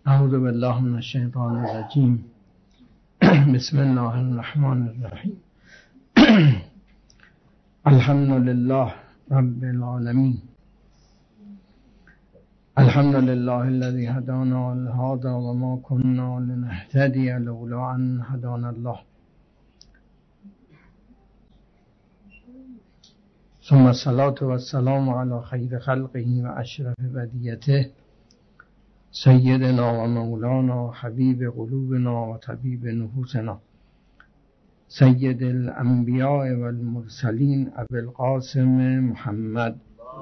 اعوذ بالله من الشیطان الرجیم. بسم الله الرحمن الرحیم. الحمد لله رب العالمین. الحمد لله الذي هدانا لهذا وما كنا لنهتدي لولا أن هدانا الله. ثم الصلاة والسلام على خير خلقه وأشرف بديته سيدنا ومولانا حبيب قلوبنا وطبيب نفوسنا سيد الأنبياء والمرسلين أبي القاسم محمد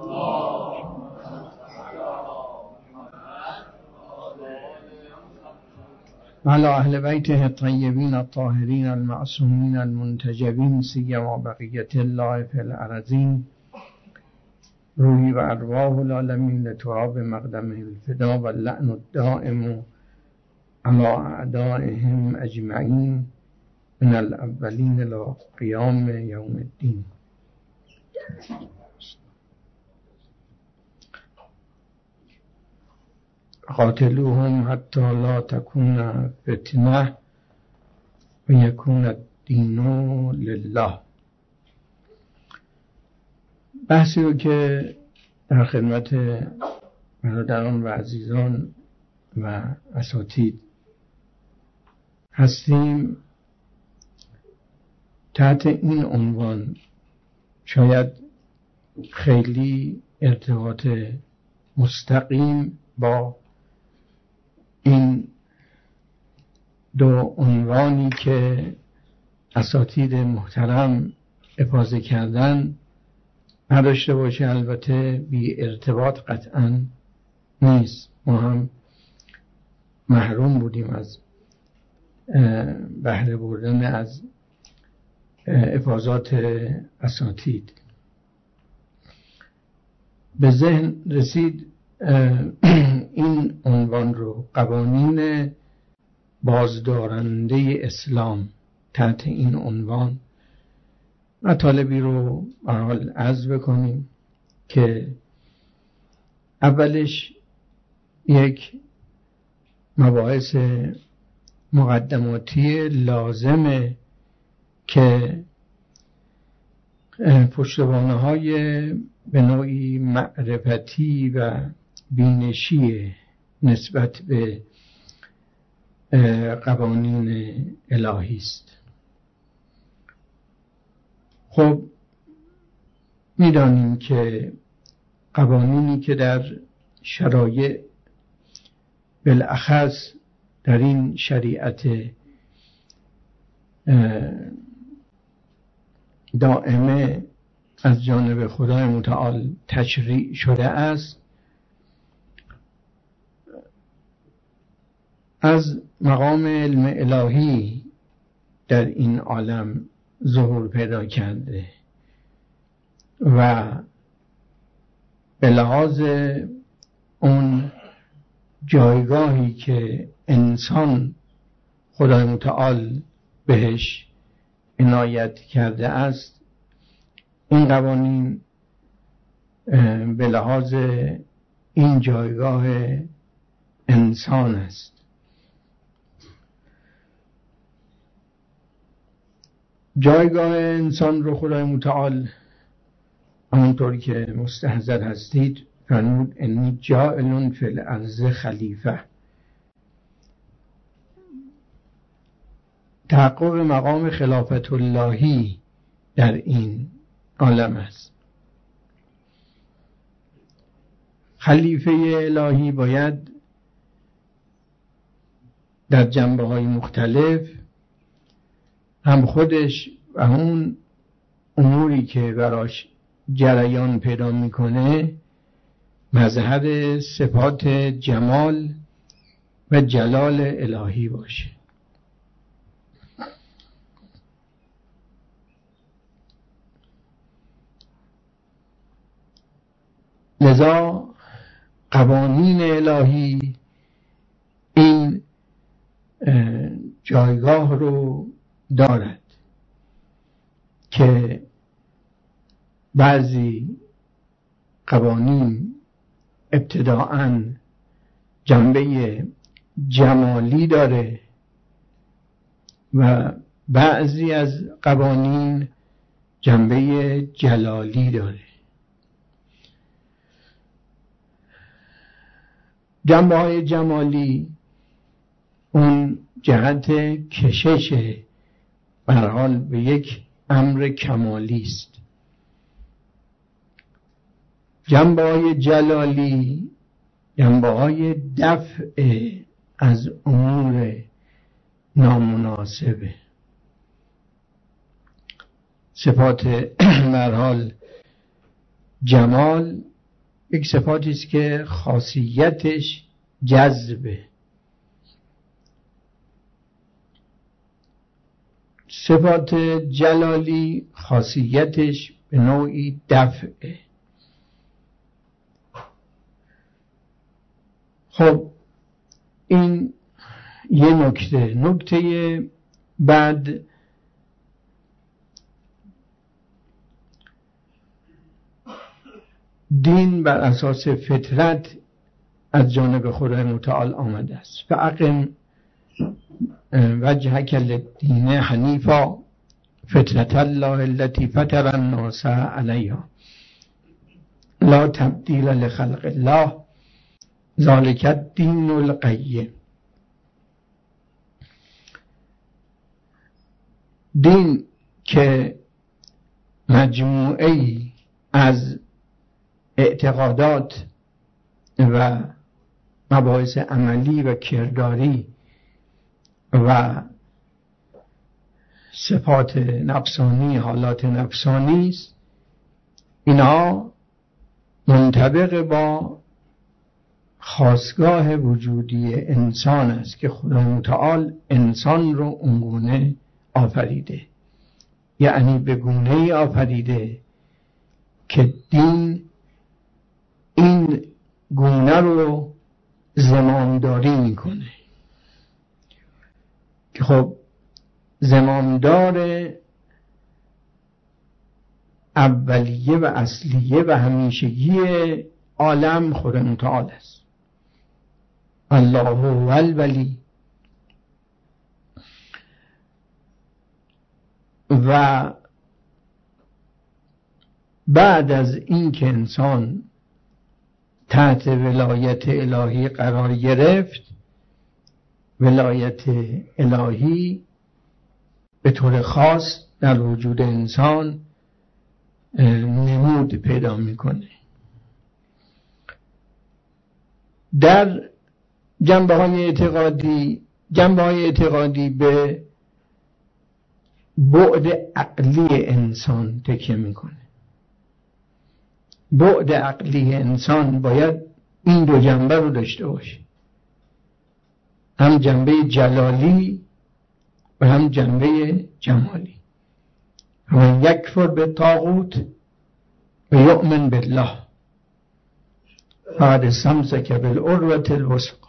وعلى أهل بيته الطيبين الطاهرين المعصومين المنتجبين سيما بقية الله في الأرضين روحي وأرواح العالمين لتراب مقدمه الفداء واللعن الدائم على أعدائهم أجمعين من الأولين إلى قيام يوم الدين. قاتلوهم حتى لا تكون فتنة ويكون الدين لله. بحثی رو که در خدمت برادران و عزیزان و اساتید هستیم تحت این عنوان شاید خیلی ارتباط مستقیم با این دو عنوانی که اساتید محترم افاضه کردن نداشته باشه. البته بی ارتباط قطعا نیست. ما هم محروم بودیم از بهره بردن از افاضات اساتید. به ذهن رسید این عنوان رو قوانین بازدارنده اسلام. تحت این عنوان مطالبی رو به حال عرض بکنیم که اولش یک مباحث مقدماتی لازمه که پشتوانه‌های به نوعی معرفتی و بینشی نسبت به قوانین الهی است. خب می‌دانیم که قوانینی که در شرایع بالاخص در این شریعت دائمه از جانب خدای متعال تشریع شده است از مقام علم الهی در این عالم ظهور پیدا کرده و به لحاظ اون جایگاهی که انسان خدای متعال بهش عنایت کرده است، این قوانین به لحاظ این جایگاه انسان است. جایگاه انسان رو خدای متعال همونطوری که مستحضر هستید فرمود انی جاعل فی الارض خلیفه. تحقق مقام خلافت اللهی در این عالم است. خلیفه الهی باید در جنبه‌های مختلف هم خودش و اون اموری که براش جریان پیدا میکنه مظهر صفات جمال و جلال الهی باشه. لذا قوانین الهی این جایگاه رو دارد که بعضی قوانین ابتداءً جنبه جمالی داره و بعضی از قوانین جنبه جلالی داره. جنبه های جمالی اون جهت کشش به هر حال به یک امر کمالی است. جنبه های جلالی جنبه های دفع از امور نامناسبه. صفات به هر حال جمال یک صفاتی است که خاصیتش جذبه. صفات جلالی خاصیتش به نوعی دفعه. خب این یه نکته بعد دین بر اساس فطرت از جانب خدای متعال آمده است. فاقم وجهک للدین حنیفا فطرت الله التي فطر الناس علیها لا تبدیل لخلق الله ذلک الدین القیم. دین که مجموعه‌ای از اعتقادات و مباحث عملی و کرداری و صفات نفسانی، حالات نفسانی است، اینها منطبق با خاستگاه وجودی انسان است که خدای متعال انسان رو اونگونه آفریده، یعنی به گونه‌ای آفریده که دین این گونه رو زمامداری میکنه. که خب زمامدار اولیه و اصلیه و همیشگی عالم خدا متعال است. الله هو الولی. و بعد از این که انسان تحت ولایت الهی قرار گرفت، ولایت الهی به طور خاص در وجود انسان نمود پیدا میکنه. در جنبه های اعتقادی به بعد عقلی انسان تکیه میکنه. بعد عقلی انسان باید این دو جنبه رو داشته باشه، هم جنبه جلالی و هم جنبه جمالی. من یکفر به طاغوت و یؤمن بالله فقد استمسک بالعروة الوثقی.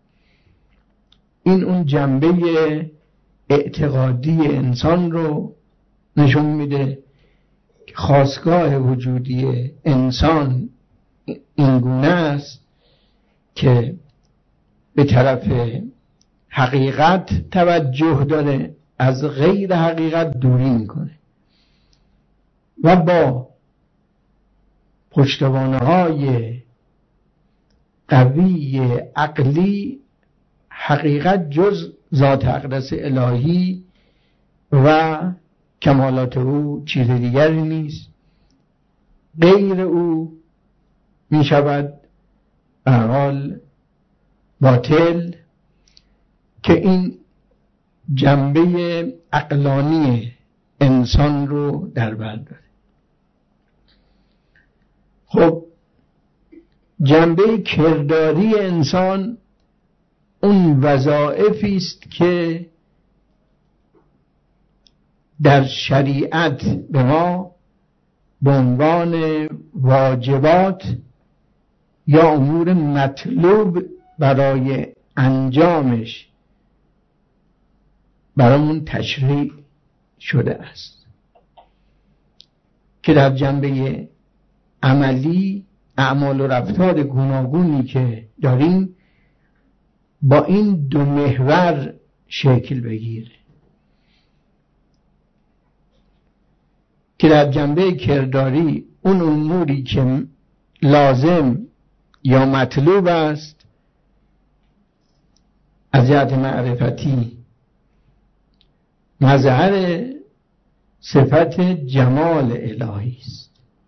این اون جنبه اعتقادی انسان رو نشون میده که خاستگاه وجودی انسان این گونه است که به طرف حقیقت توجه داره، از غیر حقیقت دوری میکنه و با پشتوانه‌های قوی عقلی حقیقت جز ذات اقدس الهی و کمالات او چیز دیگری نیست. غیر او می شود به هر حال باطل، که این جنبه عقلانی انسان رو در بر داره. خب جنبه کرداری انسان اون وظایفی است که در شریعت به ما به عنوان واجبات یا امور مطلوب برای انجامش برامون تشریع شده است، که در جنبه عملی اعمال و رفتار گوناگونی که داریم با این دو محور شکل بگیره که در جنبه کرداری اون اموری که لازم یا مطلوب است از جهت معرفتی مظهر صفت جمال الهی است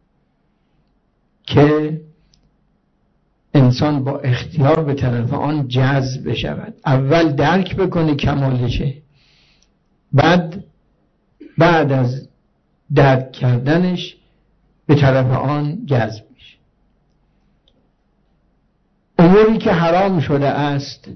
که انسان با اختیار به طرف آن جذب بشود. اول درک بکنه کمالشه، بعد از درک کردنش به طرف آن جذب میشه. اموری که حرام شده است،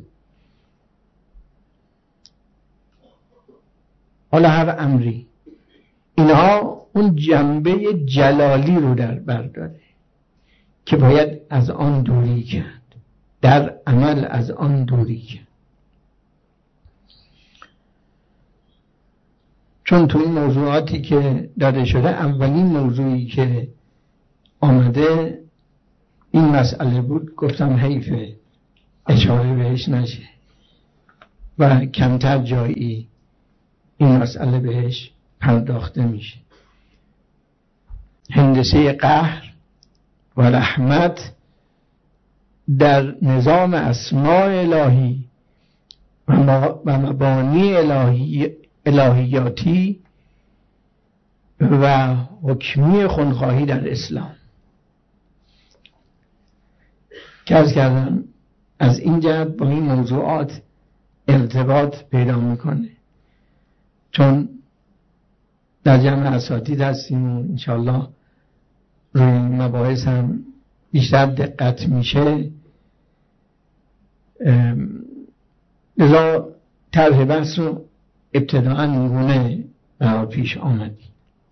حالا هر امری، اینها اون جنبه جلالی رو در بر داره که باید از آن دوری کرد، در عمل از آن دوری کرد. چون تو این موضوعاتی که داده شده اولین موضوعی که آمده این مسئله بود، گفتم حیفه اشاره بهش نشه و کمتر جایی این مسئله بهش پرداخته میشه. هندسه قهر و رحمت در نظام اسماء الهی و مبانی الهیاتی و حکمی خودخواهی در اسلام که از کردم از این جهت با این موضوعات ارتباط پیدا میکنه، چون در جمع اساتید هستیم و انشاءالله روی این مباحث هم بیشتر دقت میشه. لذا طرح بحث رو ابتداء اینگونه پیش آمدی.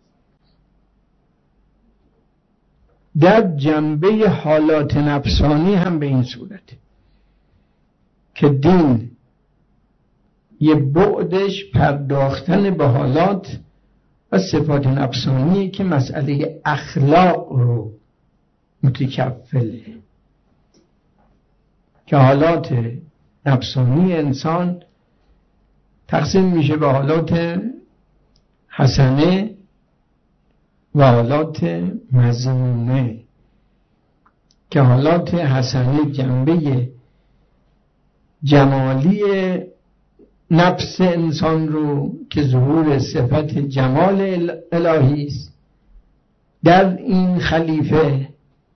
در جنبه حالات نفسانی هم به این صورت که دین یه بعدش پرداختن به حالات و صفات نفسانی که مسئله اخلاق رو متکفله، که حالات نفسانی انسان تقسیم میشه به حالات حسنه و حالات مذمومه، که حالات حسنه جنبه جمالی نفس انسان رو که ظهور صفت جمال الهی است در این خلیفه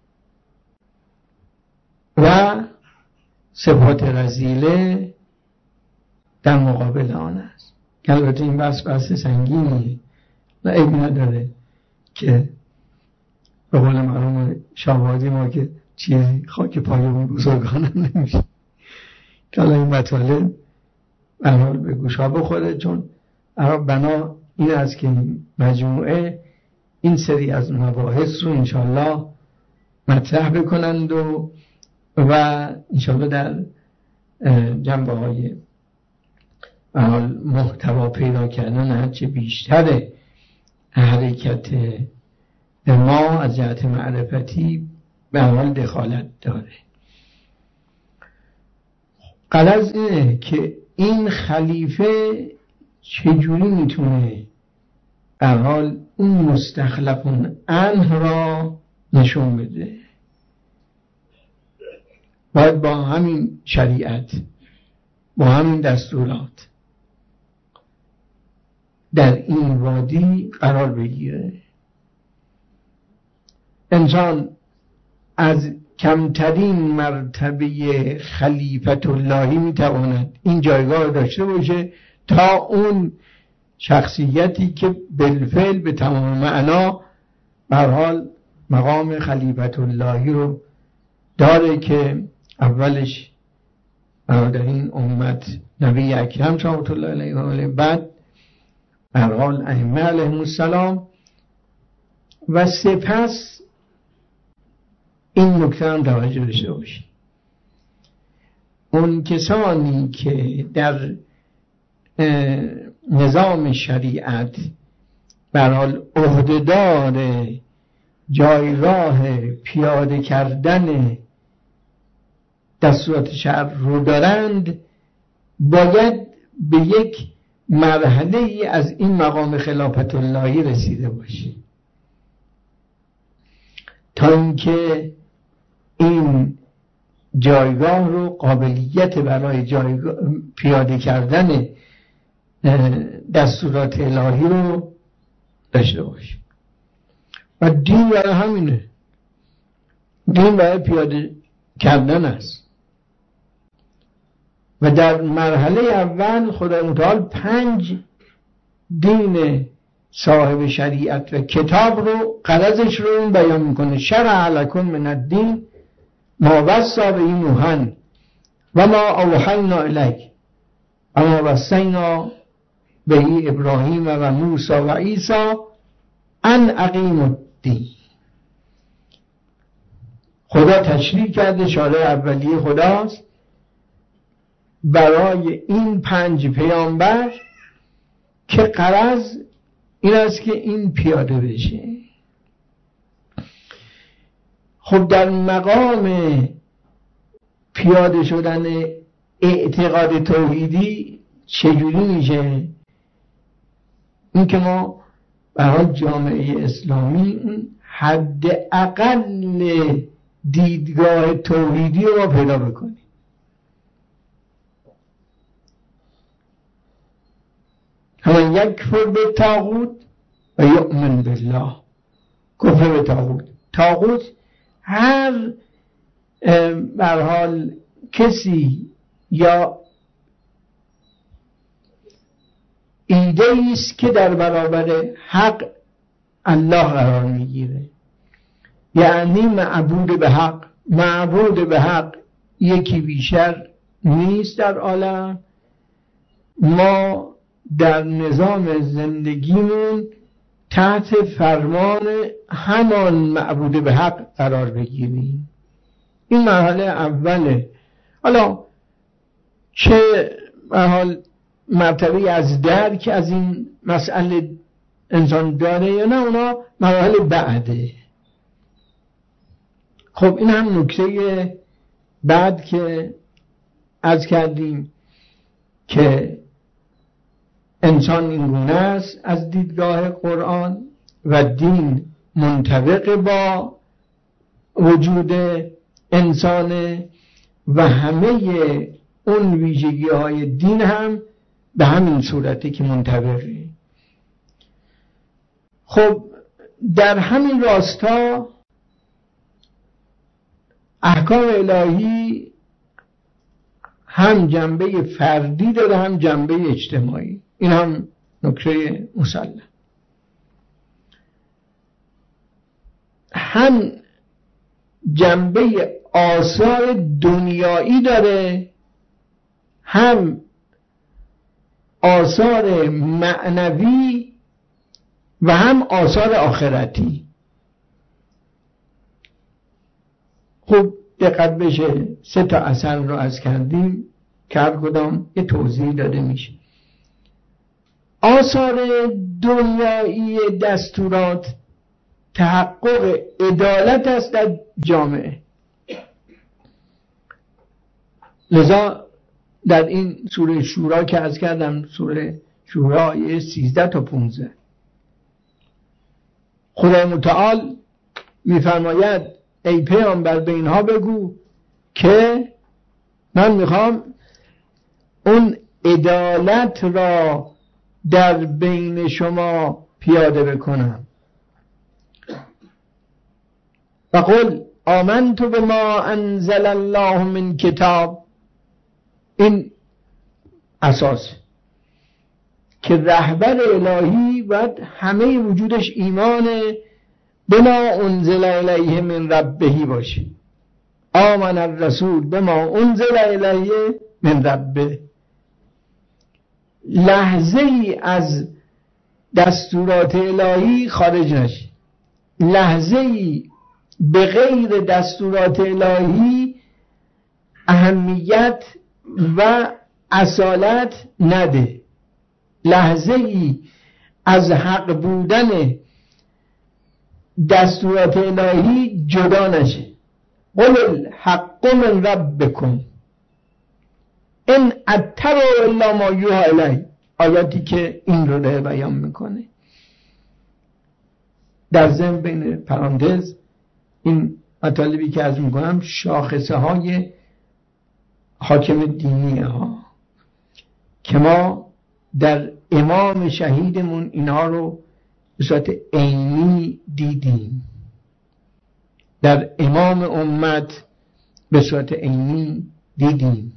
و صفات رذیله در مقابل آن است. که البته این بحث سنگینیه و عیب نداره که به قول مرحوم شاهوادی ما که چیزی خاک پایمون بزرگانم نمیشه، که الان این مطالب برحال به گوشا بخوره، چون بنا این است که مجموعه این سری از مباحث رو انشالله مطرح بکنند و انشالله در جنبه های محتوا پیدا کردن هرچه بیشتر حرکت ما از جهت معرفتی به حال دخالت داره. غرض اینه که این خلیفه چجوری میتونه به حال اون مستخلفون عنه را نشون بده. باید با همین شریعت، با همین دستورات در این وادی قرار بگیره. انسان از کمترین مرتبه خلیفت اللهی میتواند این جایگاه رو داشته باشه تا اون شخصیتی که بالفعل به تمام معنا به هر حال مقام خلیفت اللهی رو داره، که اولش در این امت نبی اکرم صلی الله علیه و آله، بعد به هر حال ائمه علیهم السلام و سپس این نکته هم توجه داشته باشید اون کسانی که در نظام شریعت به هر حال عهده‌دار جایگاه پیاده کردن دستورات شرع رو دارند باید به یک مرحله ای از این مقام خلافت اللهی رسیده باشه تا اینکه این جایگاه رو قابلیت برای پیاده کردن دستورات الهی رو داشته باشه. و دین برای همینه، دین برای پیاده کردن است. و در مرحله اول خدای متعال 5 دین صاحب شریعت و کتاب رو غرضش رو این بیان میکنه: شرع لکم من الدین ما وصی به نوحا و ما اوحینا الیک و ما وصینا به ابراهیم و موسی و عیسی ان اقیموا الدین. خدا تشریع کرده، شارع اولیه خداست برای این 5 پیامبر که غرض این است که این پیاده بشه. خب در مقام پیاده شدن اعتقاد توحیدی چجوری میشه؟ این که ما برای جامعه اسلامی اون حد اقل دیدگاه توحیدی رو پیدا بکنیم. همون یکفر به طاغوت و یؤمن بالله. کفر به طاغوت، طاغوت هر به هر حال کسی یا ایده است که در برابر حق الله قرار میگیره، یعنی معبود به حق یکی بیشتر نیست در عالم. ما در نظام زندگیمون تحت فرمان همان معبود به حق قرار بگیریم. این مرحله اوله. حالا چه به حال مرتبه از درک از این مسئله انسان داره یا نه، اونا مرحله بعده. خب این هم نکته بعد که عرض کردیم که انسان این گونه است از دیدگاه قرآن و دین منطبق با وجود انسان و همه اون ویژگی های دین هم به همین صورتی که منطبقه. خب در همین راستا احکام الهی هم جنبه فردی داره هم جنبه اجتماعی. این هم نکته مسلم. هم جنبه آثار دنیایی داره هم آثار معنوی و هم آثار آخرتی. خب دقت بشه 3 تا اثر رو از کردیم که هر کدام یه توضیح داده میشه. آثار دنیایی دستورات تحقق عدالت است در جامعه. لذا در این سوره شورا که عرض کردم، سوره شورا 13 تا 15 خدای متعال میفرماید ای پیامبر به اینها بگو که من میخوام اون عدالت را در بین شما پیاده بکنم. و قل آمنت بما انزل الله من کتاب. این اساس که رهبر الهی باید همه وجودش ایمان بما انزل الیه من ربه باشه. آمن الرسول بما انزل الیه من ربه. لحظه ای از دستورات الهی خارج نشه، لحظه ای به غیر دستورات الهی اهمیت و اصالت نده، لحظه ای از حق بودن دستورات الهی جدا نشه. قل الحق الحق من ربکم ان اتبعوا الا ما یوحی الی. آیاتی که این رو داره بیان میکنه. در ضمن بین پرانتز این مطالبی که عرض میکنم شاخصه های حاکم دینی ها که ما در امام شهیدمون اینها رو به صورت عینی دیدیم، در امام امت به صورت عینی دیدیم.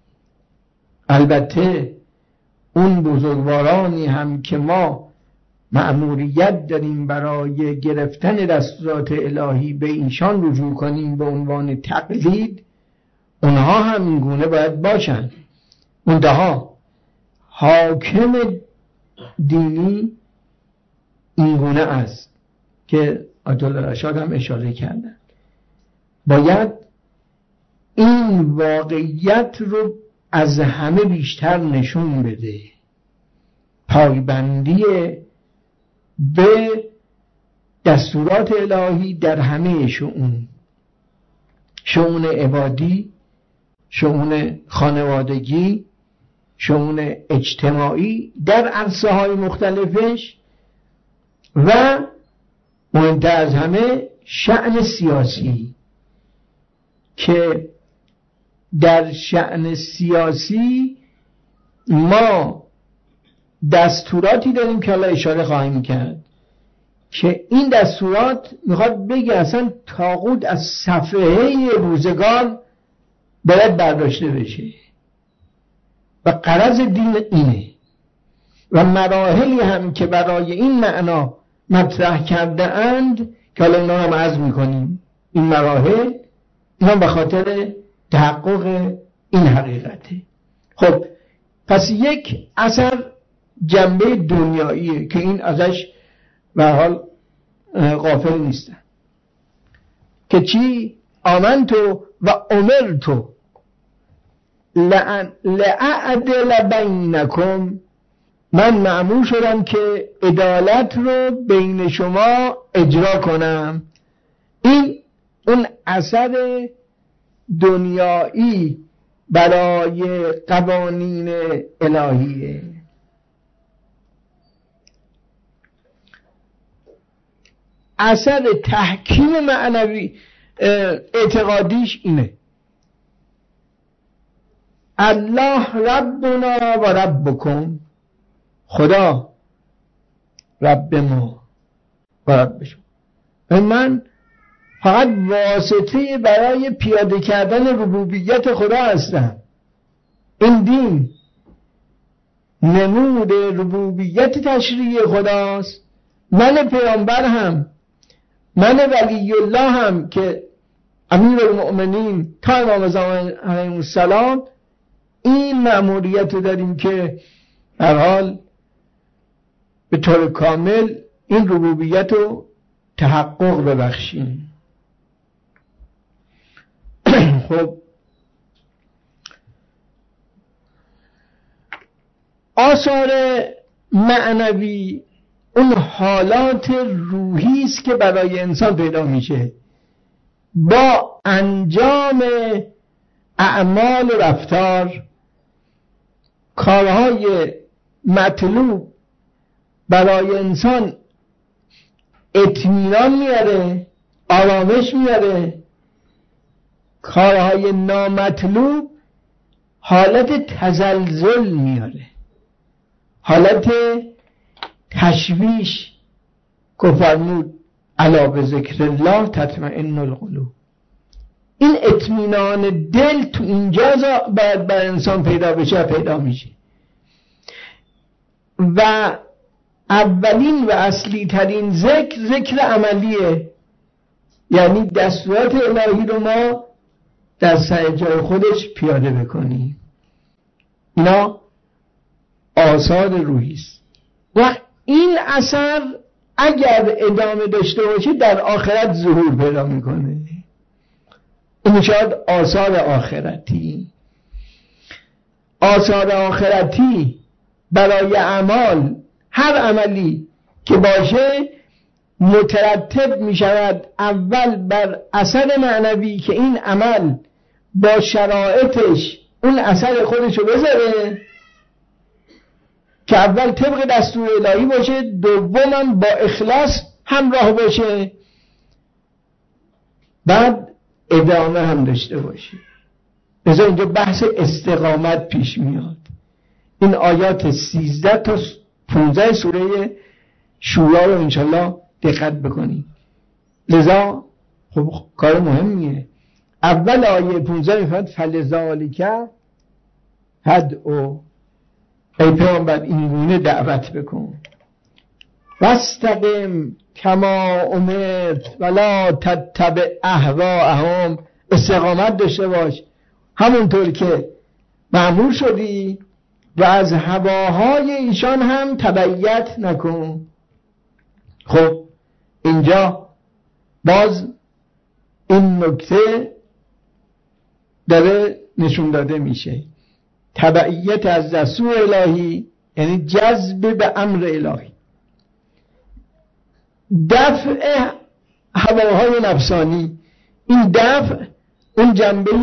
البته اون بزرگوارانی هم که ما مأموریت داریم برای گرفتن دستورات الهی به اینشان رجوع کنیم به عنوان تقلید، اونها هم این گونه باید باشن. منتها حاکم دینی این گونه است که آیت الله رشاد هم اشاره کردن. باید این واقعیت رو از همه بیشتر نشون بده، پایبندی به دستورات الهی در همه شؤون عبادی، شؤون خانوادگی، شؤون اجتماعی در عرصه های مختلفش، و مهمتر از همه شأن سیاسی که در شأن سیاسی ما دستوراتی داریم که حالا اشاره خواهیم کرد که این دستورات میخواد بگه اصلا طاغوت از صفحه روزگار باید برداشته بشه و غرض دین اینه و مراحلی هم که برای این معنا مطرح کرده اند که حالا اینا هم عرض میکنیم. این مراحل اینا به خاطر تحقق این حقیقته. خب پس یک اثر جنبه دنیاییه که این ازش به حال غافل نیستن که چی؟ آمنتو و امرتو لأعدل بینکم، من مأمور شدم که عدالت رو بین شما اجرا کنم. این اون اثر دنیایی برای قوانین الهیه. اثر تحکیم معنوی اعتقادیش اینه: الله ربنا و ربکم، خدا رب ما و رب شما. من فقط واسطه برای پیاده کردن ربوبیت خدا هستم. این دین نمود ربوبیت تشریعی خداست. من پیامبر هم، من ولی الله هم که امیر المؤمنین تا امام زمان علیه السلام این مأموریت رو داریم که هر حال به طور کامل این ربوبیت رو تحقق ببخشیم. خب آثار معنوی اون حالات روحی است که برای انسان پیدا میشه با انجام اعمال و رفتار. کارهای مطلوب برای انسان اطمینان میاره، آرامش میاره. کارهای نامطلوب حالت تزلزل میاره، حالت تشویش. که فرمود الا بذکر الله تطمئن القلوب. این اطمینان دل تو اینجا باید بر انسان پیدا بشه، پیدا میشه. و اولین و اصلی ترین ذکر عملیه، یعنی دستورات الهی رو ما در سر جای خودش پیاده بکنیم. اینا آثار روحی است و این اثر اگر ادامه داشته باشه در آخرت ظهور پیدا میکنه. این شاید آثار آخرتی. آثار آخرتی برای اعمال، هر عملی که باشه مترتب می شود اول بر اثر معنوی که این عمل با شرایطش اون اثر خودشو بذاره که اول طبق دستور الهی باشه، دوماً با اخلاص همراه باشه، بعد ادامه هم داشته باشه. لذا اینجا بحث استقامت پیش میاد. این آیات 13 تا 15 سوره شورا رو انشالله دقت بکنید. لذا خب کار مهمیه. اول آیه 15 میفرد فلذالک هدعو، ای پیامبر این گونه دعوت بکن، واستقم کما امرت ولا تتبع اهواءهم، استقامت داشته باش همونطور که مأمور شدی و از هواهای ایشان هم تبعیت نکن. خب اینجا باز این نکته داره نشون داده میشه. تبعیت از دستور الهی یعنی جذب به امر الهی، دفع هواهای نفسانی. این دفع اون جنبه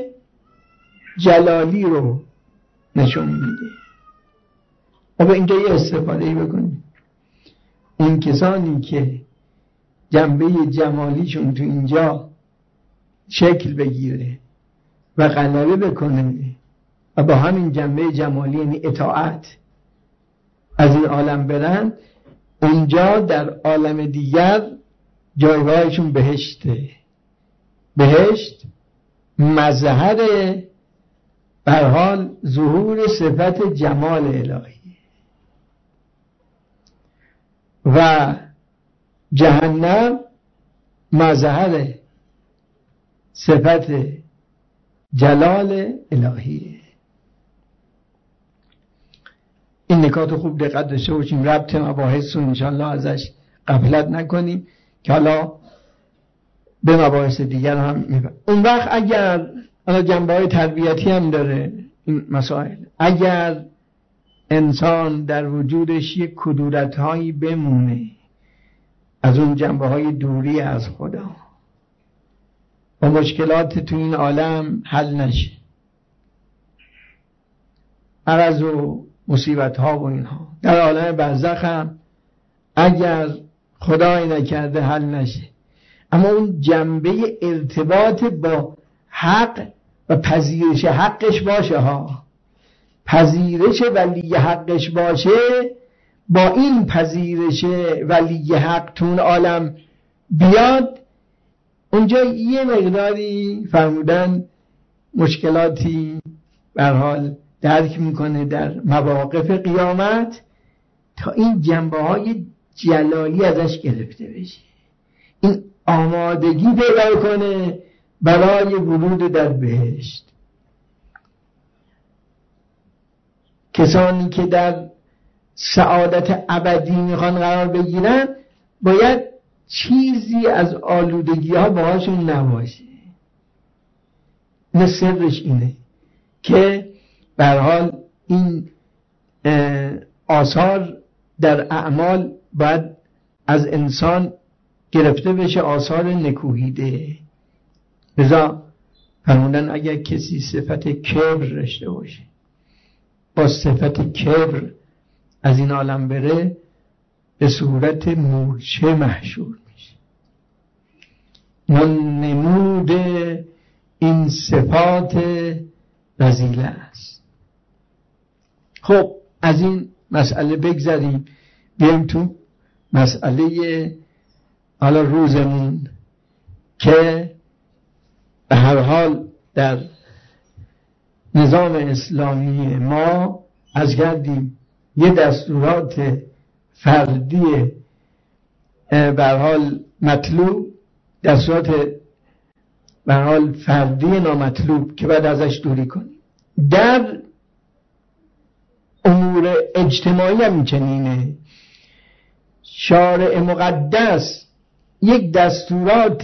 جلالی رو نشون میده. اما اینجا یه استفاده بکنیم. اون کسانی که جنبه جمالیشون تو اینجا شکل بگیره و غلبه بکنه و با همین جنبه جمالی یعنی اطاعت از این عالم برن، اونجا در عالم دیگر جایگاهشون بهشته. بهشت مظهر به هر حال ظهور صفت جمال الهی و جهنم مظهر صفت جلال الهی. این نکات خوب دقت داشته باشیم، ربط مباحث رو انشاءالله ازش غفلت نکنیم که حالا به مباحث دیگر هم میبرم. اون وقت اگر جنبه‌های تربیتی هم داره این مسائل، اگر انسان در وجودش یک کدورت‌هایی بمونه از اون جنبه‌های دوری از خدا و مشکلات تو این عالم حل نشه، عرض و مصیبت‌ها و اینها در عالم برزخ هم اگر خدای نکرده حل نشه، اما اون جنبه ارتباط با حق و پذیرش حقش باشه ها، پذیرش ولی حقش باشه، با این پذیرش ولی حق تون عالم بیاد، اونجا یه مقداری فرمودن مشکلاتی به هر حال درک میکنه در مواقف قیامت تا این جنبه های جلالی ازش گرفته بشه، این آمادگی پیدا کنه برای ورود در بهشت. کسانی که در سعادت ابدی میخوان قرار بگیرن باید چیزی از آلودگی ها باهاشون نباشه. نه سرش اینه که به هر حال این آثار در اعمال باید از انسان گرفته بشه، آثار نکوهیده. لذا فرمودن اگر کسی صفت کبر داشته باشه، با صفت کبر از این عالم بره، به صورت مورچه محشور میشه. نمود این صفات رذیله است. خب از این مسئله بگذاریم، بیایم تو مسئله حالا روزمون که به هر حال در نظام اسلامی ما از گردیم یه دستورات فردی به هر حال مطلوب، دستورات به هر حال فردی نامطلوب که بعد ازش دوری کنیم. در امور اجتماعی هم چنینه. شارع مقدس یک دستورات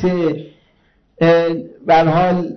به هر حال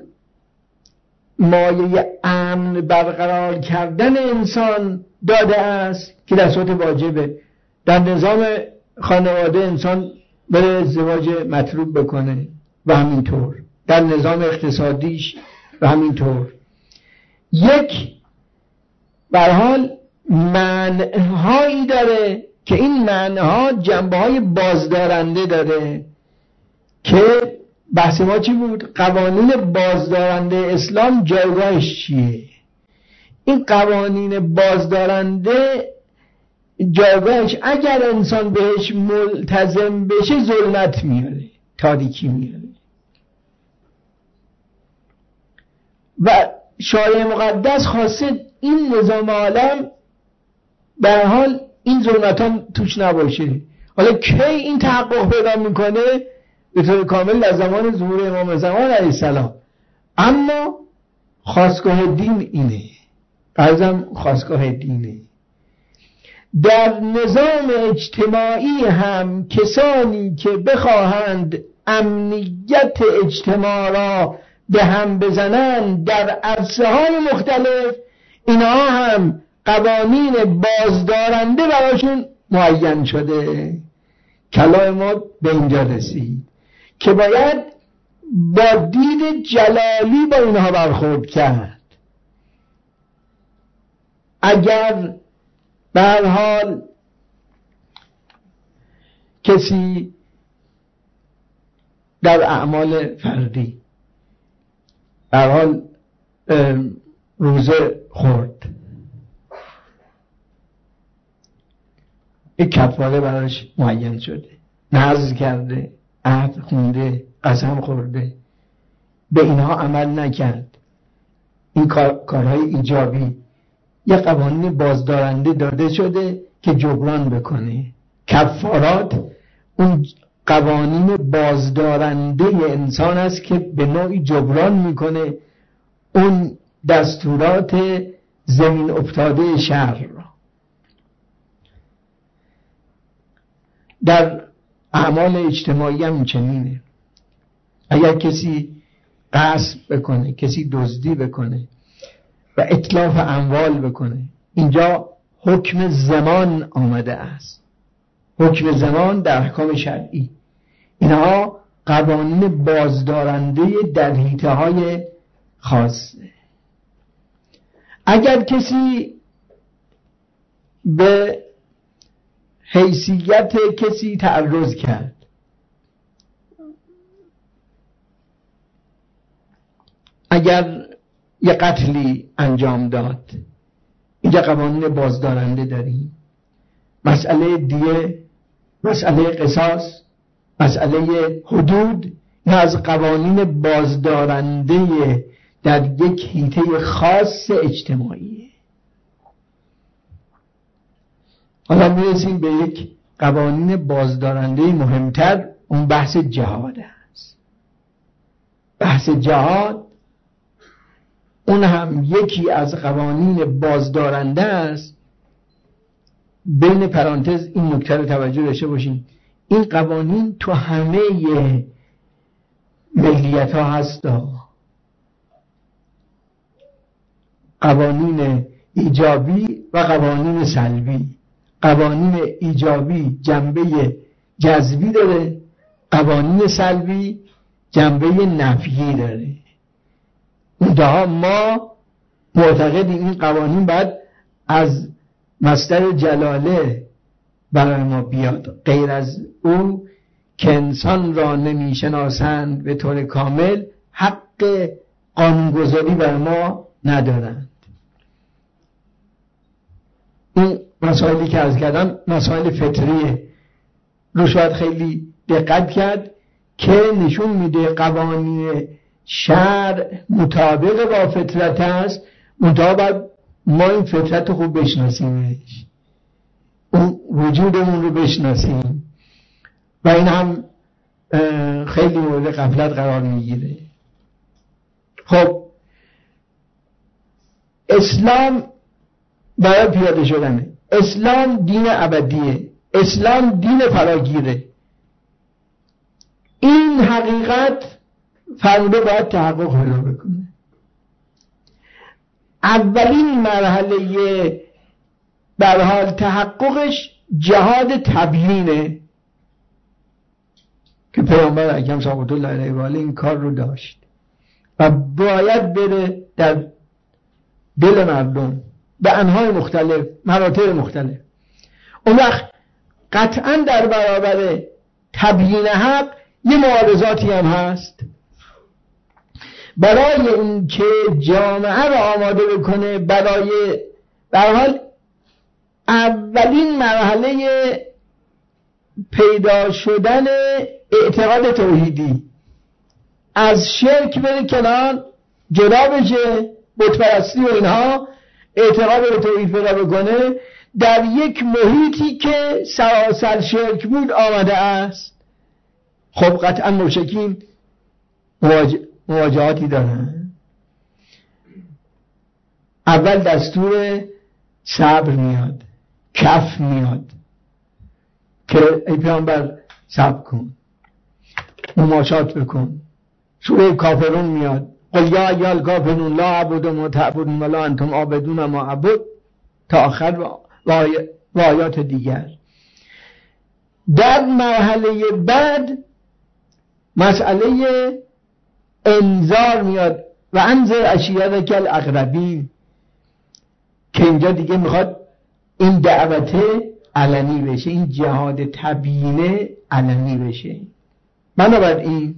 مایه امن برقرار کردن انسان داده است که دستورات واجبه. در نظام خانواده انسان بره ازدواج مطلوب بکنه و همینطور در نظام اقتصادیش و همینطور یک به هر حال معنی‌هایی داره که این معنی‌ها جنبه‌های بازدارنده داره که بحث ما چی بود؟ قوانین بازدارنده اسلام جایگاهش چیه؟ این قوانین بازدارنده جایگاهش اگر انسان بهش ملتزم بشه ظلمت میاره، تاریکی میاره. و شارع مقدس خواسته این نظام عالم به هر حال این ظلمت ها توش نباشه. حالا کی این تحقق پیدا میکنه؟ به طور کامل در زمان ظهور امام زمان علیه السلام. اما خاستگاه دین اینه، قضم خاستگاه دینه. در نظام اجتماعی هم کسانی که بخواهند امنیت اجتماع را به هم بزنند در عرصه های مختلف، اینها هم قوانین بازدارنده براشون معین شده. کلام ما به اینجا رسید که باید با دید جلالی با اینها برخورد کرد. اگر به هر حال کسی در اعمال فردی به هر حال روزه خورد، یک کفاره براش معین شده، نذر کرده، عهد خونده، قسم خورده، به اینها عمل نکرد، این کارهای ایجابی یک قوانین بازدارنده داده شده که جبران بکنه. کفارات اون قوانین بازدارنده انسان است که به نوعی جبران میکنه اون دستورات زمین افتاده شر را. در اعمال اجتماعی هم چنینه. اگر کسی غصب بکنه، کسی دزدی بکنه و اتلاف اموال بکنه، اینجا حکم زمان آمده است، حکم زمان در احکام شرعی. اینها قوانین بازدارنده در حیطه‌های خاصه. اگر کسی به حیثیت کسی تعرض کرد، اگر یه قتلی انجام داد، اینجا قوانین بازدارنده داریم. مسئله دیه، مسئله قصاص، مسئله حدود، نه از قوانین بازدارنده در یک حیطه خاص اجتماعیه. حالا میرسیم به یک قوانین بازدارنده مهمتر، اون بحث جهاد است. بحث جهاد اون هم یکی از قوانین بازدارنده است. بین پرانتز این نکته رو توجه داشته باشین، این قوانین تو همه ملیت ها هست. قوانین ایجابی و قوانین سلبی. قوانین ایجابی جنبه جذبی داره، قوانین سلبی جنبه نفیی داره. منتها ما معتقدیم این قوانین باید از مصدر جلاله برای ما بیاد، غیر از او که انسان را نمیشناسند به طور کامل حق قانونگذاری بر ما ندارند. این مسائلی که عرض کردم مسائل فطریه، رو شاید خیلی دقت کرد که نشون میده قوانین شرع مطابق با فطرت است، مطابق ما این فطرت رو خوب بشناسیمش، اون وجودمون رو بشناسیم و این هم خیلی مورد غفلت قرار میگیره. خب اسلام برای پیاده شدنه، اسلام دین ابدیه، اسلام دین فراگیره. این حقیقت فرموده باید تحقق پیدا بکنه. اولین مرحله در حال تحققش جهاد تبیینه که پیامبر اکرم صلی الله علیه و آله این کار رو داشت. و باید بره در دل مردم به انواع مختلف، مراتب مختلف. اون وقت قطعا در برابر تبیین حق یه معارضاتی هم هست برای این که جامعه را آماده بکنه برای به هر حال اولین مرحله پیدا شدن اعتقاد توحیدی، از شرک بره کنار، جدا بشه، بت پرستی و اینها، اعتقاد به توحید پیدا بکنه در یک محیطی که سراسر شرک بود آمده است. خب قطعا مشرکین مواجهاتی دارن. اول دستور صبر میاد، کف میاد که ای پیامبر صبر کن، مماشات بکن. سوره کافرون میاد، قل یا ایها الکافرون لا اعبد ما تعبدون ولا انتم عابدون ما اعبد، تا آخر و آیات دیگر. در مرحله بعد مسئله انذار میاد و انذر عشیرتک الاقربین، که اینجا دیگه میخواد این دعوت علنی بشه، این جهاد تبیینه علنی بشه. بنابراین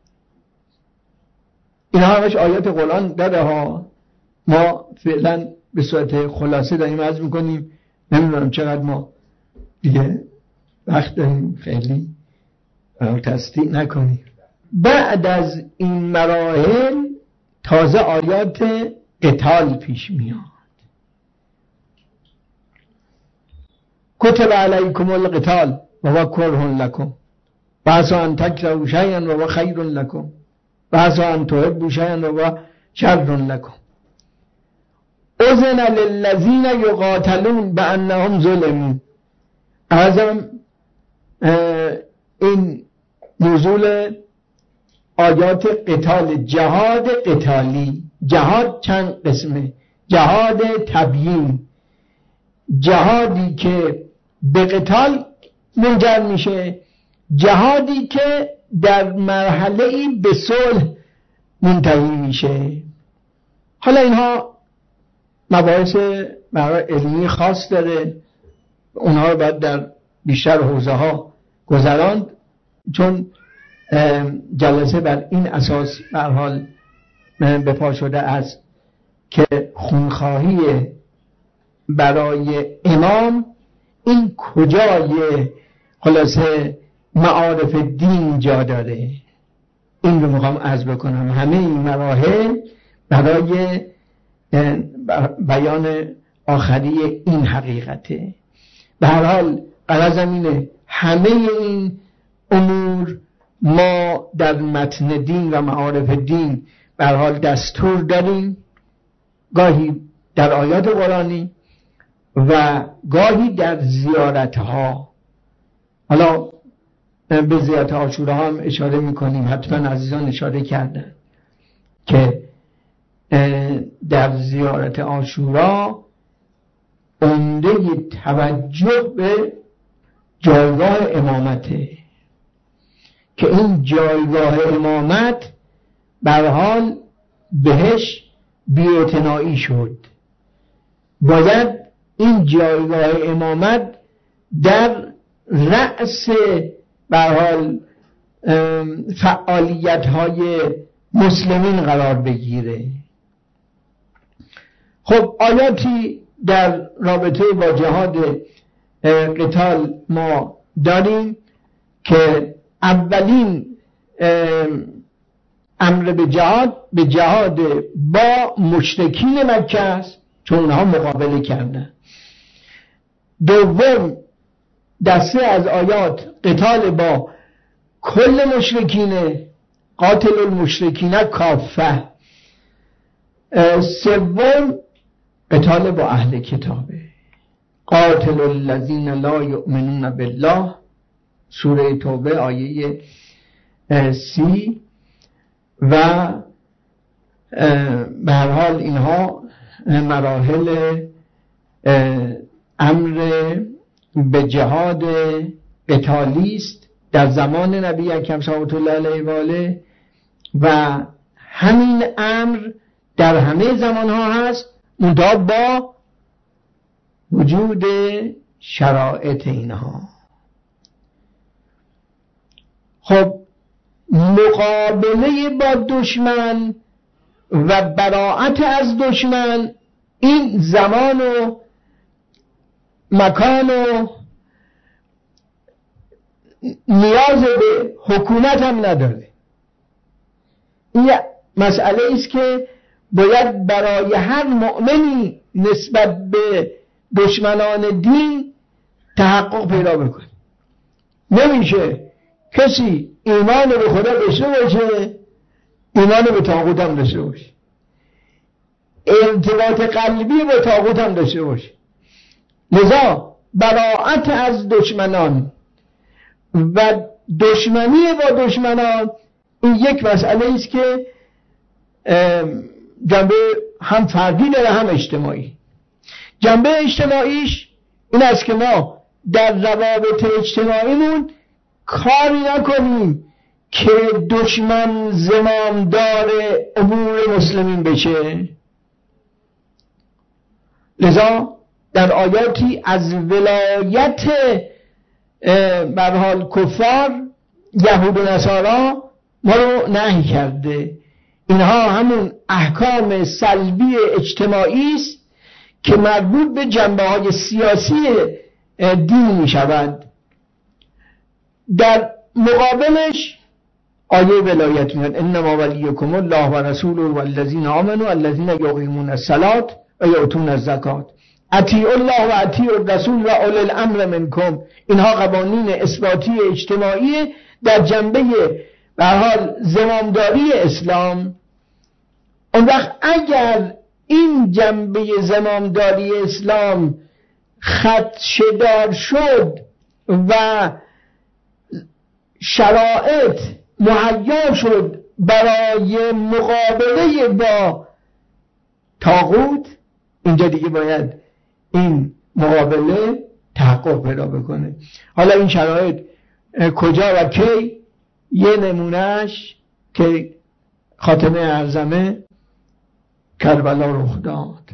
اینها همش آیات قرآن داره ها. ما فعلا به صورت خلاصه داریم عرض میکنیم، نمیدونم چقدر ما دیگه وقت داریم خیلی تصدیق نکنیم. بعد از این مراحل تازه آیات قتال پیش میاد. کتب علیکم القتال و هو کره لکم و عسی ان تکرهوا شیئا و هو خیر لکم و عسی ان تحبوا شیئا و هو شر لکم اذن للذین یقاتلون بانهم ظلموا. ازم این نزول آیات قتال، جهاد قتالی. جهاد چند قسمه: جهاد تبیین، جهادی که به قتال منجر میشه، جهادی که در مرحله‌ای به صلح منتهی میشه. حالا اینها مباحث علمی خاص داره، اونها رو باید در بیشتر حوزه ها گذراند، چون جلسه بر این اساس به هر حال به پا شده است که خونخواهی برای امام این کجای خلاصه معارف دین جا داره. این رو میخوام عرض بکنم. همه این مراحل برای بیان آخری این حقیقته. به هر حال غرضم اینه همه این امور ما در متن دین و معارف دین به هر حال دستور داریم، گاهی در آیات قرآنی و گاهی در زیارتها. حالا به زیارت عاشورا هم اشاره میکنیم، حتما عزیزان اشاره کردن که در زیارت عاشورا عمده توجه به جایگاه امامته، که این جایگاه امامت به هر حال بهش بی‌اعتنایی شد. باید این جایگاه امامت در رأس به هر حال فعالیت‌های مسلمین قرار بگیره. خب آیاتی در رابطه با جهاد قتال ما داریم که اولین امر به جهاد با مشرکین مکه است، چون اونها مقابله کردن. دوم دسته از آیات قتال با کل مشرکین، قاتل المشرکین کافه. سوم قتال با اهل کتابه، قاتل الذین لا یؤمنون بالله، سوره توبه آیه 30. و به هر حال اینها مراحل امر به جهاد قتالی است در زمان نبی اکرم صلی الله علیه و آله، و همین امر در همه زمان ها هست، منتها با وجود شرایط اینها. خب مقابله با دشمن و براءت از دشمن این زمان و مکان و نیاز به حکومت هم نداره. این مسئله است که باید برای هر مؤمنی نسبت به دشمنان دین تحقق پیدا بکنه. نمیشه کسی ایمان به خدا داشته باشه، ایمان به طاغوت هم داشته باشه، ارتباط قلبی با طاغوت هم داشته باشه. لذا براءت از دشمنان و دشمنی با دشمنان این یک مسئله است که جنبه هم فردی داره هم اجتماعی. جنبه اجتماعیش این است که ما در روابط اجتماعیمون کاری نکنیم که دشمن زمامدار امور مسلمین بشه. لذا در آیاتی از ولایت به حال کفار یهود و نصارا ما رو نهی کرده. اینها همون احکام سلبی اجتماعی است که مربوط به جنبه‌های سیاسی دین می شود. در مقابلش آیه ولایت میاد انما ولیکم الله و رسوله و الذین آمنوا الذین یقیمون الصلاة و یؤتون الزکات اطیعوا الله و اطیعوا الرسول و اولی الامر منکم. اینها قوانین اثباتی اجتماعی در جنبه به حال زمامداری اسلام. اون وقت اگر این جنبه زمامداری اسلام خدشه‌دار شد و شرایط مهیا شد برای مقابله با طاغوت، اینجا دیگه باید این مقابله تحقق پیدا بکنه. حالا این شرایط کجا و کی؟ یه نمونهش که خاتمه اعظمه کربلا رخ داد.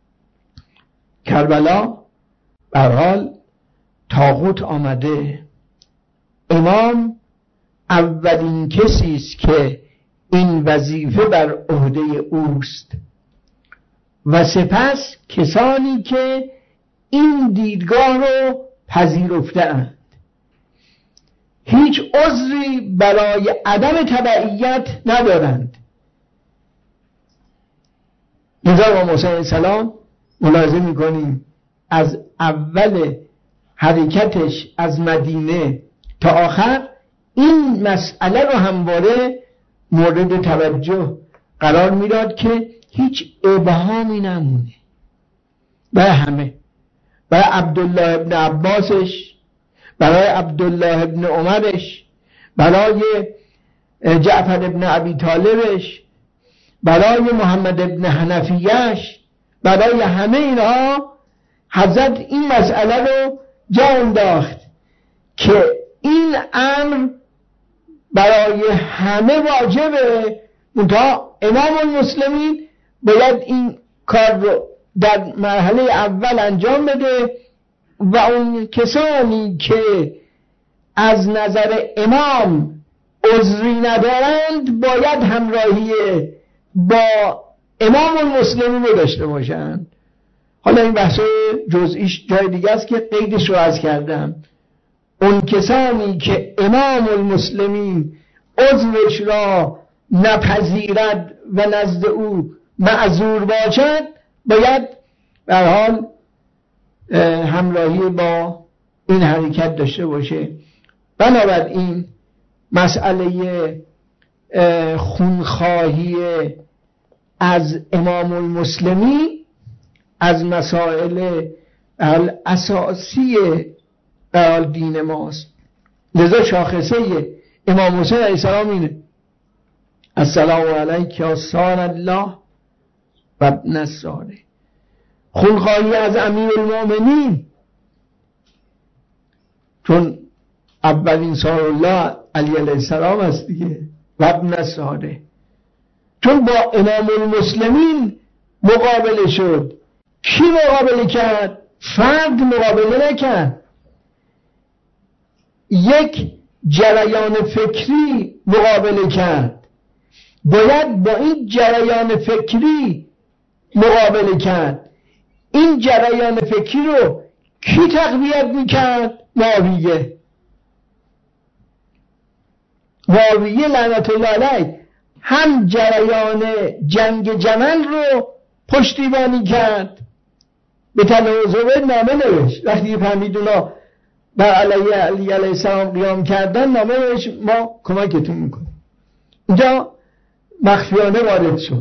کربلا به هر حال طاغوت آمده، امام اولین کسی است که این وظیفه بر عهده اوست و سپس کسانی که این دیدگاه رو پذیرفته‌اند. هیچ عذری برای عدم تبعیت ندارند. لذا با موسی علیه السلام ملاحظه می‌کنیم از اول حرکتش از مدینه تا آخر این مسئله رو همواره مورد توجه قرار میداد که هیچ ابهامی نمونه برای همه، برای عبدالله ابن عباسش، برای عبدالله ابن عمرش، برای جعفر ابن ابی طالبش، برای محمد ابن حنفیهش، برای همه اینها حضرت این مسئله رو جا انداخت که این امر برای همه واجبه، منتها امام المسلمین باید این کار رو در مرحله اول انجام بده و اون کسانی که از نظر امام عذری ندارند باید همراهی با امام المسلمین رو داشته باشند. حالا این بحث جزئیش جای دیگه است که قیدش رو عرض کردم. اون کسانی که امام المسلمین عذرش را نپذیرد و نزد او معذور باشد باید به هر حال همراهی با این حرکت داشته باشه. بنابراین مسئله خونخواهی از امام المسلمین از مسائل اساسی دین ماست. لذا شاخصه امام حسین علیه السلام اینه السلام علیک یا سار الله و ابن الصالح. خونخواهی از امیر المؤمنین، چون اولین سار الله علی علیه السلام است دیگه، و ابن الصالح. چون با امام المسلمین مقابله شد. کی مقابله کرد؟ فرد مقابله نکرد، یک جریان فکری مقابله کرد. باید با این جریان فکری مقابله کرد. این جریان فکری رو کی تقویت میکرد؟ معاویه لعنت الله علیه هم جریان جنگ جمل رو پشتیبانی کرد، به تنازع نامه نوشت. وقتی فهمید اونا بر علیه علی علیه السلام قیام کردن، نامه نوشت ما کمکتون میکنیم. اینجا مخفیانه وارد شد.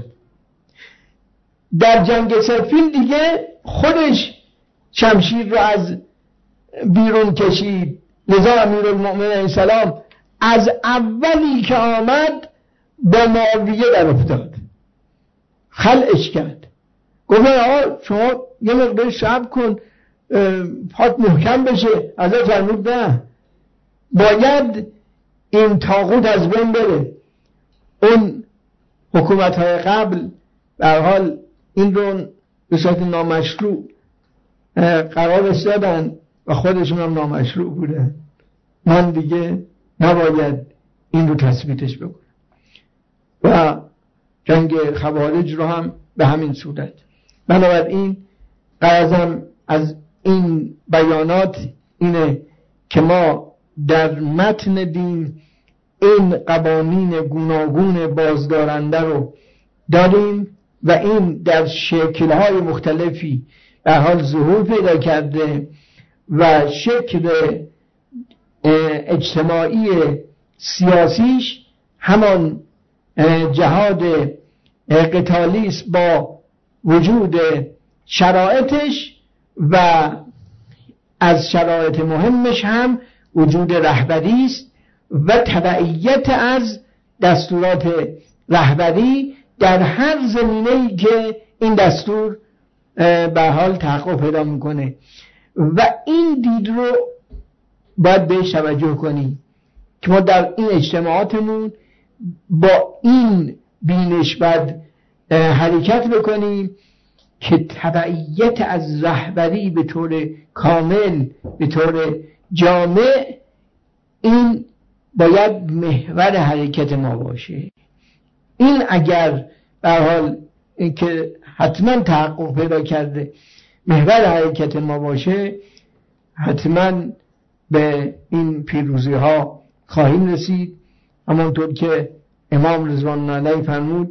در جنگ صفین دیگه خودش شمشیر رو از بیرون کشید. لذا امیرالمؤمنین علیه السلام از اولی که آمد با معاویه در افتاد، خلعش کرد. گفت آقا شما یه مقدار صبر کن، پات محکم بشه. ازش فرمود نه، باید این طاغوت از بین بره. اون حکومت‌های قبل به هر حال این رو به صورت نامشروع قرارش دادن و خودشون هم نامشروع بودن. من دیگه نباید این رو تثبیتش بکنم. و جنگ خوارج رو هم به همین صورت. بنابراین غرضم از این بیانات اینه که ما در متن دین این قوانین گوناگون بازدارنده رو داریم و این در شکل‌های مختلفی به حال ظهور پیدا کرده و شکل اجتماعی سیاسیش همان جهاد قتالی است با وجود شرایطش و از شرایط مهمش هم وجود رهبری است و تبعیت از دستورات رهبری در هر زمینه‌ای که این دستور به حال تحقق پیدا میکنه. و این دید رو باید بهش توجه کنیم که ما در این اجتماعاتمون با این بینش باید حرکت بکنیم که تبعیت از رهبری به طور کامل، به طور جامع، این باید محور حرکت ما باشه. این اگر به حال که حتما تحقق پیدا کرده محور حرکت ما باشه، حتما به این پیروزی ها خواهیم رسید. همانطور که امام رضوان الله علیه فرمود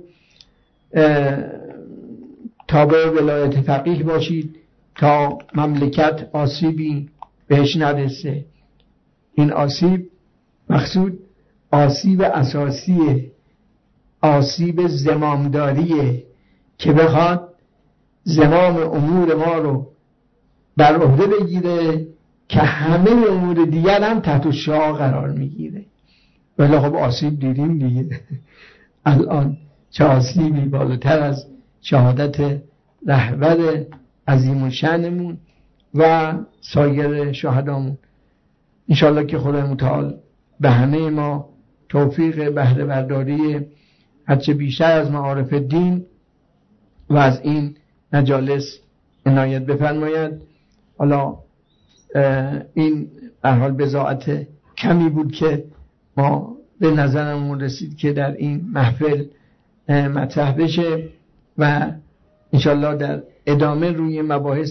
تابع ولایت فقیه باشید تا مملکت آسیبی بهش نرسه. این آسیب مقصود آسیب اساسیه، آسیب زمامداریه که بخواد زمام امور ما رو بر عهده بگیره که همه امور دیگر هم تحت شعاع قرار میگیره. ولی خب آسیب دیدیم دیگه. الان چه آسیبی بالاتر از شهادت رهبر عظیم الشأنمون و سایر شهدامون. انشاءالله که خدای متعال به همه ما توفیق بهره برداری هرچه بیشتر از معارف دین و از این مجالس عنایت بفرماید. حالا این به هر حال بضاعت کمی بود که ما به نظرمون رسید که در این محفل مطرح بشه و انشالله در ادامه روی مباحث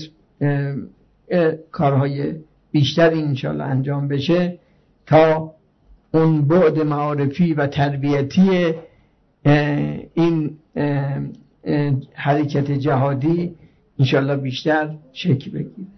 کارهای بیشتری انشالله انجام بشه تا اون بعد معارفی و تربیتی این حرکت جهادی انشالله بیشتر شکل بگیره.